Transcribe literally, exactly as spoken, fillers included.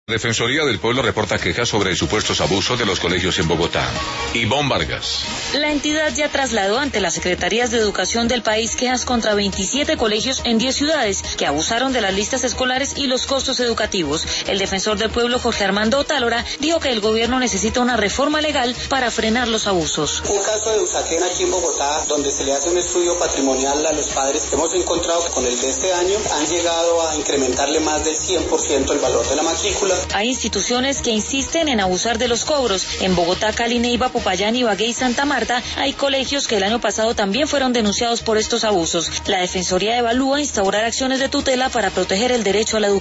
Defensoría del Pueblo reporta quejas sobre supuestos abusos de los colegios en Bogotá. Ivonne Vargas. La entidad ya trasladó ante las secretarías de educación del país quejas contra veintisiete colegios en diez ciudades que abusaron de las listas escolares y los costos educativos. El defensor del pueblo, Jorge Armando Otálora, dijo que el gobierno necesita una reforma legal para frenar los abusos. Un caso de Usaquén aquí en Bogotá, donde se le hace un estudio patrimonial a los padres, hemos encontrado que con el de este año han llegado a incrementarle más del cien por ciento el valor de la matrícula. Hay instituciones que insisten en abusar de los cobros. En Bogotá, Cali, Neiva, Popayán, Ibagué y Santa Marta hay colegios que el año pasado también fueron denunciados por estos abusos. La Defensoría evalúa instaurar acciones de tutela para proteger el derecho a la educación.